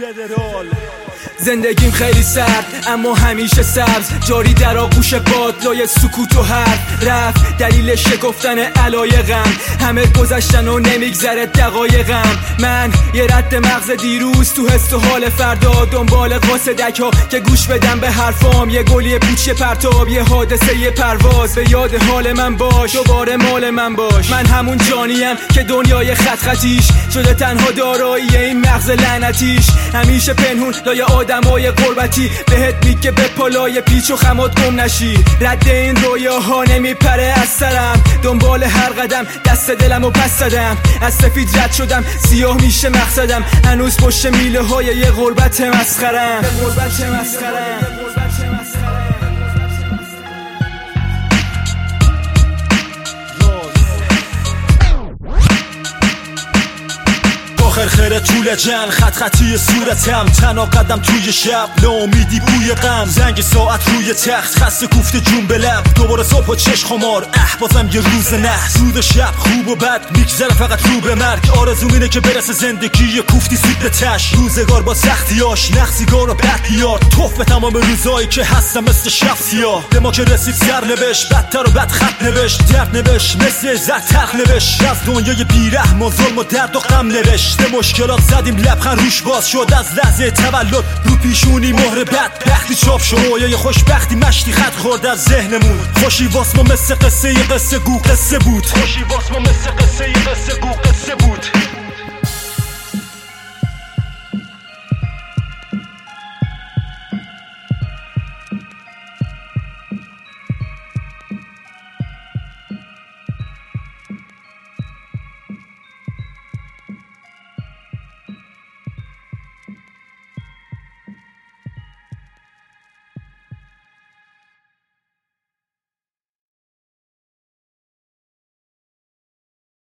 زندگیم خیلی سرد اما همیشه سبز، جاری در آغوش باد، لای سکوت و حرف رفت دلیل شکفتن علایقم، همه گذشتن و نمیگذره دقایقم. من یه رد مغز دیروز تو حس و حال فردا، دنبال قاصدک ها که گوش بدم به حرفام، یه گلی پوچ پرتاب، یه حادثه یه پرواز، به یاد حال من باش دوباره مال من باش. من همون جانیم که دنیای خط خطیش شده تنها دارایی این مغز لعنتیش، همیشه پنهون لای آدمای قربتی، بهت میگه به پالای پیچ و خمات گم نشی. رد این رویاها نمیپره از سرم، دنبال هر قدم دست دلمو پس زدم، از سفید رد شدم سیاه میشه مقصدم، هنوز پشت میله های یه غربت مسخرم. خرخره طول جن خط خطی صورتم، تنها قدم توی شب، ناامیدی بوی غم، زنگ ساعت روی تخت، خسته کوفته جون به لب، دوباره صبح و چش خمار، بازم یه روز نحس، رود شب خوب و بد میگذره فقط رو به مرگ، آرزوم اینه که برسه زندگی یه کوفتی زود به تش، روزگار با سختیاش نقصیگار و بد بیار، توف به تمام روزایی که هستم مثل شب سیاه، به ما که رسید سر نوشت، بدتر و بد خط نوشت، درد نوشت مثل زد تلخ نوشت، از دنیای بیرحم و ظلم و درد و غم نوشت، مشکلات زدیم لبخند روش باز شد، از لحظه تولد رو پیشونی مهر بدبختی چاپ شد، رویای خوشبختی مشتی خط خورد از ذهنمون، خوشی واسه ما مثل قصه گو قصه بود، خوشی واسه ما مثل قصه گو